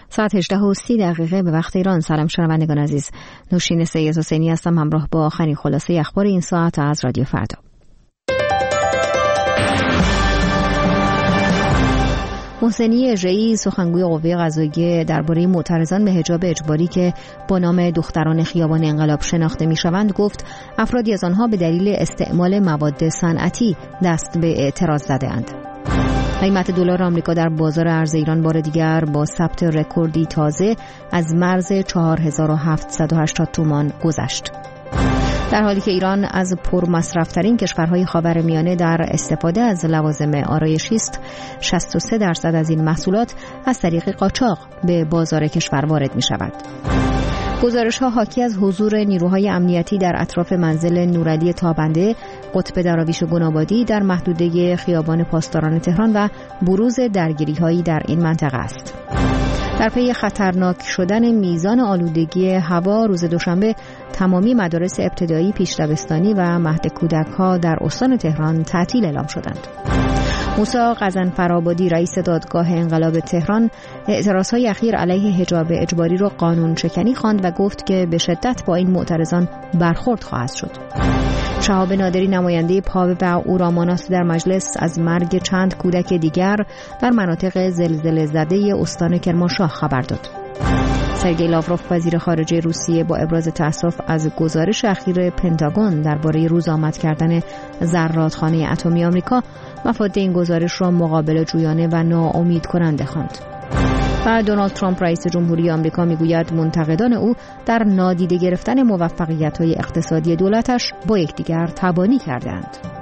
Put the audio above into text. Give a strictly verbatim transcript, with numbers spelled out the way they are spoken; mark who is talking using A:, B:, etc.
A: ساعت هجده و سی دقیقه به وقت ایران. سلام شنوندگان عزیز، نوشین سید حسینی هستم همراه با آخرین خلاصه اخبار این ساعت از رادیو فردا. محسنی اژه‌ای سخنگوی قوه قضاییه درباره معترضان به حجاب اجباری که با نام دختران خیابان انقلاب شناخته می‌شوند گفت افرادی از آنها به دلیل استعمال مواد صنعتی دست به اعتراض زده‌اند. قیمت دلار آمریکا در بازار ارز ایران بار دیگر با ثبت رکوردی تازه از مرز چهار هزار و هفتصد و هشتاد تومان گذشت. در حالی که ایران از پرمصرف‌ترین کشورهای خاورمیانه در استفاده از لوازم آرایشی است، شصت و سه درصد از این محصولات از طریق قاچاق به بازار کشور وارد می‌شود. گزارش‌ها حاکی از حضور نیروهای امنیتی در اطراف منزل نورعلی تابنده، قطب دراویش و گنابادی در محدوده خیابان پاسداران تهران و بروز درگیری‌هایی در این منطقه است. در پی خطرناک شدن میزان آلودگی هوا روز دوشنبه تمامی مدارس ابتدایی، پیش‌دبستانی و مهد کودک‌ها در استان تهران تعطیل اعلام شدند. موسی غضنفرآبادی رئیس دادگاه انقلاب تهران اعتراضهای اخیر علیه حجاب اجباری را قانون شکنی خواند و گفت که به شدت با این معترضان برخورد خواهد شد. شهاب نادری نماینده پاپ و اوراماناس در مجلس از مرگ چند کودک دیگر در مناطق زلزله زده استان کرمانشاه خبر داد. سرگئی لاوروف وزیر خارجه روسیه با ابراز تأسف از گزارش اخیر پنتاگون درباره روزآمد کردن ذراتخانه اتمی آمریکا مفاد این گزارش را مقابله جویانه و ناامید کننده خواند. و دونالد ترامپ رئیس جمهوری آمریکا میگوید منتقدان او در نادیده گرفتن موفقیت‌های اقتصادی دولتش با یکدیگر تبانی کردند.